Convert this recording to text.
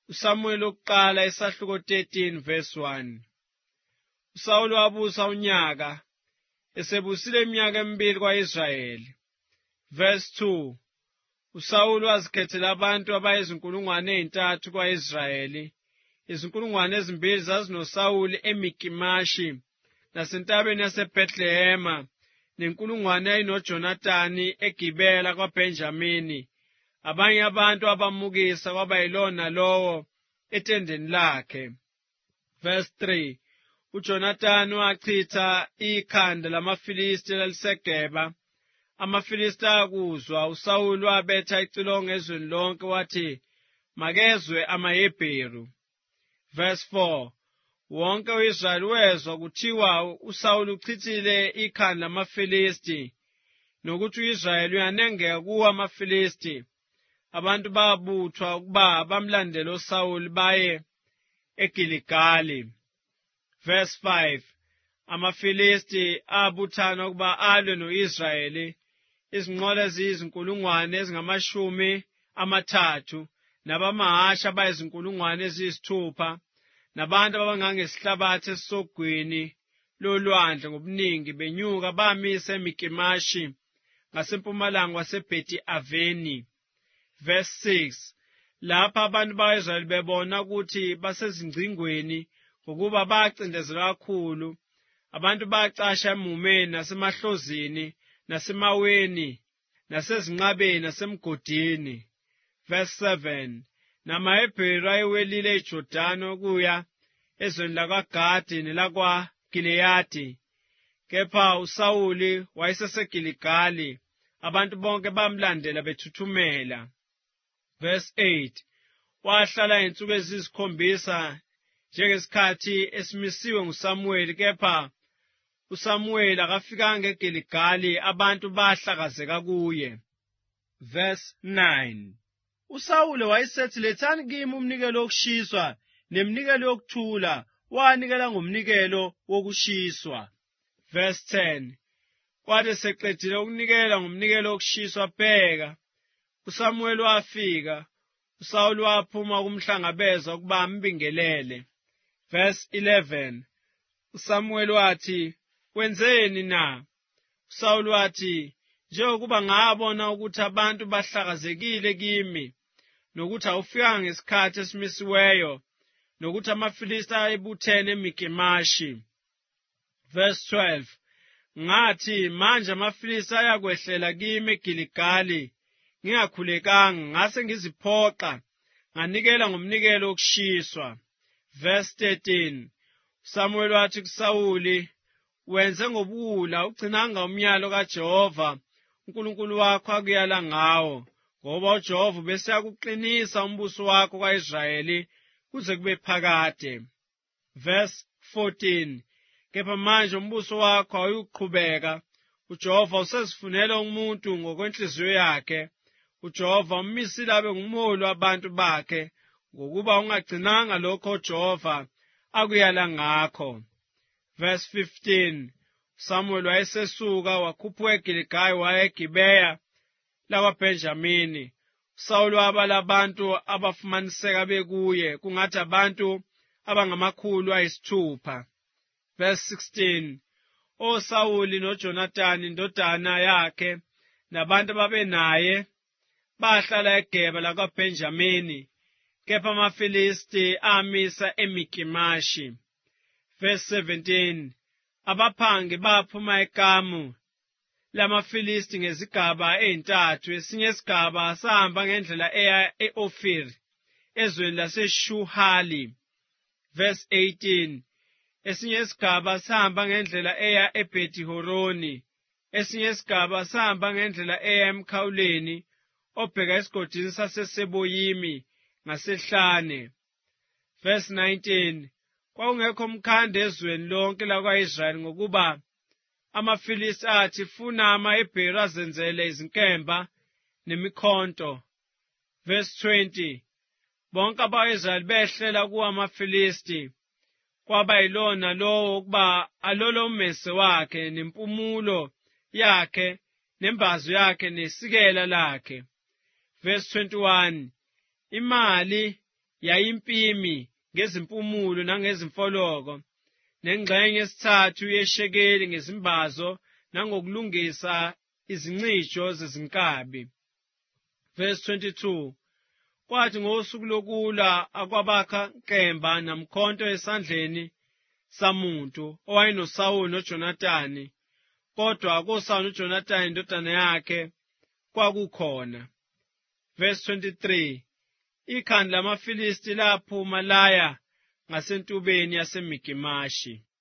uSamuel wokuqala isahluko 13 verse 1. uSawuli wabusa unyaka, esebusile iminyaka emibili kwa-Israyeli. Verse 2. uSawuli wazikhethela abantu abayizinkulungwane ezintathu kwa-Israyeli. Izinkulungwane ezimbili zazinoSawuli eMikimashi nasentabeni yaseBhethlehema, nenkulungwane eyayinoJonathani eGibela kwaBhenjamini. Abanye abantu abamukisa kwaba yilo nalowo etendeni lakhe. Verse 3. uJonathani wachitha ikhanda lamaFilisti elaliseGeba. AmaFilisti akuzwa, uSawuli wabetha icilongo ezweni lonke wathi, "Makezwe amaHebheru." Verse 4. Wonke u-Israyeli wezwa kuthiwa uSawuli uchithile ikhanda lamaFilisti, nokuthi u-Israyeli uyanengeka kuwo amaFilisti. Abantu babuthwa ukuba bamlandele uSawuli baye eGiligali. Verse 5. AmaFilisti abuthana ukuba alwe no-Israyeli. Izinqola eziyizinkulungwane ezingama-30 nabamahasha abayizinkulungwane eziyisithupha, nabantu abangangesihlabathi esisogwini lolwandle ngobuningi benyuka bamisa eMikimashi ngasempumalanga waseBhethi-Aveni. Verse 6. Lapha abantu bakwa-Israyeli bebona ukuthi basezingcingweni ngokuba bacindezelwa kakhulu, abantu bacasha emumeni nasemahlozini nasemaweni nasezinqabeni nasemgodini. Verse 7. NamaHebheru ayewelile iJordani ukuya ezweni lakwaGadi nelakwaGileyadi, kepha uSawuli wayeseseGiligali. Abantu bonke bamlandela bethuthumela. Verse 8. Wahlala insuku eziyikhombisa njengesikhathi esimisiwe nguSamuweli, kepha uSamuweli akafikanga eGiligali, abantu bahlakazeka kuye. Verse 9. uSawuli wayesethi, "Lethani kimi umnikelo wokushiswa neminikelo yokuthula," wanikela ngomnikelo wokushiswa. Verse 10. Kwathi seqedile ukunikela ngomnikelo wokushiswa, bheka, uSamuweli wafika, uSawuli waphuma kumhlangabeza ukuba ambingelele. Verse 11. uSamuweli wathi, "Wenzeni na?" uSawuli wathi, "Njengokuba ngabona ukuthi abantu bahlakazekile kimi, nokuthi awufikanga ngesikhathi esimisiweyo, nokuthi amaFilisti ayebuthene eMikimashi." Verse 12. Ngathi, "Manje amaFilisti ayakwehlela kimi eGiligali, ngingakhulekanga, ngase ngiziphoqa, nganikela ngomnikelo wokushiswa." Verse 13. uSamuweli wathi kuSawuli, "Wenze ngobuwula, ugcinanga umyalo kaJehova uNkulunkulu wakho akuyala ngawo, ngoba uJehova beseyakuqinisa umbuso wakho kwa-Israyeli kuze kube phakade." Verse 14. Kepha manje umbuso wakho awuyuqhubeka. uJehova usezifunela umuntu ngokwenhliziyo yakhe. uJehova ummisile abe ngumholi wabantu bakhe, ngokuba ungagcinanga lokho uJehova akuyala ngakho. Verse 15. uSamuweli wayesesuka wakhuphuka eGiligali waya eGibeya lakwaBhenjamini. uSawuli wabala abantu abafumaniseka bekuye, kungathi abantu abangama600. Verse 16. oSawuli noJonathani indodana yakhe nabantu ababenaye bahlala eGeba lakwaBhenjamini, kepha amaFilisti amisa eMikimashi. Verse 17. Abaphangi baphuma eKamu lamaFilisti ngezigaba ezintathu. Esinye isigaba sahamba ngendlela eya e-Ofiri ezweni laseShuhali. Verse 18. Esinye isigaba sahamba ngendlela eya eBhethi-Horoni. Esinye isigaba sahamba ngendlela eya emkhawuleni obheka esigodini saseSeboyimi ngasehlane. Verse 19. Kwakungekho mkhande ezweni lonke lakwa-Israyeli, ngokuba amaFilisti athi, "Funa amaHebheru azenzele izinkemba nemikhonto." Verse 20. Bonke abako-Israyeli behlela kuwo amaFilisti, kwaba yilona lowo ukuba alolo ummese wakhe nempumulo yakhe nembazo yakhe nesikela lakhe. Verse 21. Imali yayimpimi ngezimpumulo nangezimfoloko, nengxenye yesithathu yeshekeli ngezimbazo nangokulungisa izincisho zezinkabi. Verse 22. Kwathi ngosuku lokulwa akwabakha nkemba namkhonto esandleni samuntu owayenoSawuli noJonathani, kodwa koSawuli noJonathani indodana yakhe kwakukhona. Verse 23. Ikhanda lamaFilisti laphuma laya ngasentubeni yaseMikimashi.